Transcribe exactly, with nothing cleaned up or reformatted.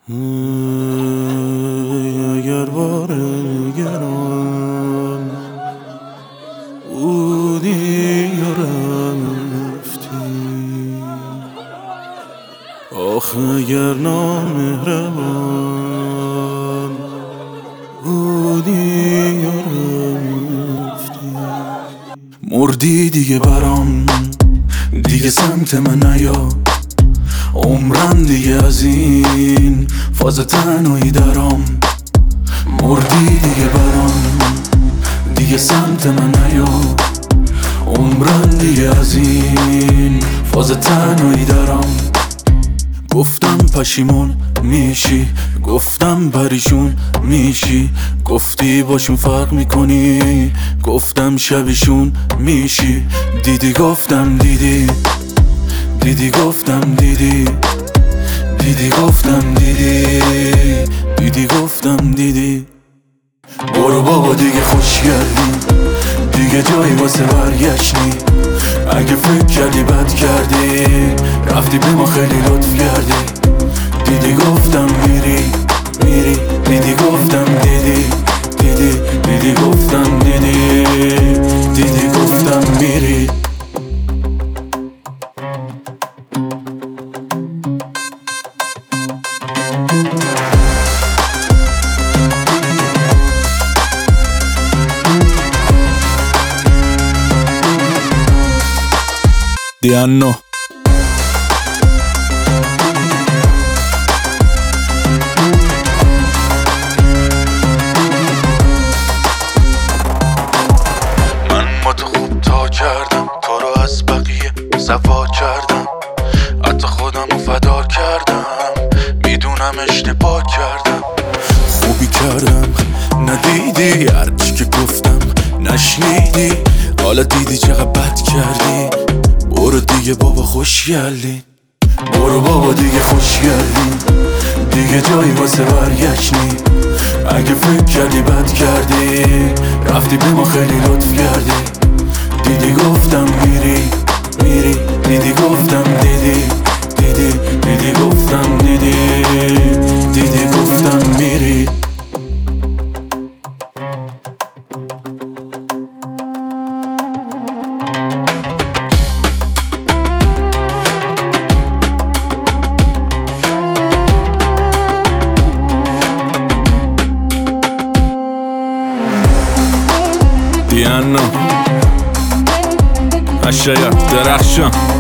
اگر بار گران بودی یا رفتی، آخ اگر نامهربان بودی یا رفتی. مردی دیگه برام، دیگه سمت من نیا، عمرم دیگه از این فاز تنهایی درام. مردی دیگه برام، دیگه سمت من نیا، عمرم دیگه از این فاز تنهایی درام. گفتم پشیمون میشی، گفتم پریشون میشی، گفتی باشون فرق میکنی، گفتم شبیشون میشی. دیدی گفتم دیدی، دیدی گفتم دیدی، دیدی گفتم دیدی، دیدی گفتم دیدی. برو بابا دیگه خوش گردی، دیگه جایی واسه برگشتی. اگه فکر کردی بد کردی، رفتی به ما خیلی لطف کردی. دیدی گفتم میری میری، دیدی گفتم دیدی دیدی، دیدی گفتم دیدی، دیدی گفتم میری. دیانو من با تو خوب تا کردم، تو رو از بقیه صفا کردم، حتی خودم رو فدا کردم، میدونم اشتباه کردم. خوبی کردم ندیدی، هرچی که گفتم نشنیدی، حالا دیدی چقدر بد کردی. برو دیگه بابا خوش گردی، برو بابا دیگه خوش گردی، دیگه جایی واسه برگشتی. اگه فکر کردی بد کردی، رفتی به ما خیلی لطف کردی. دیدی گفتم میری میری، دیدی گفتم دیدی دیدی، دیدی گفتم دیدی، دیدی گفتم میری. دیانو اشیا درخشان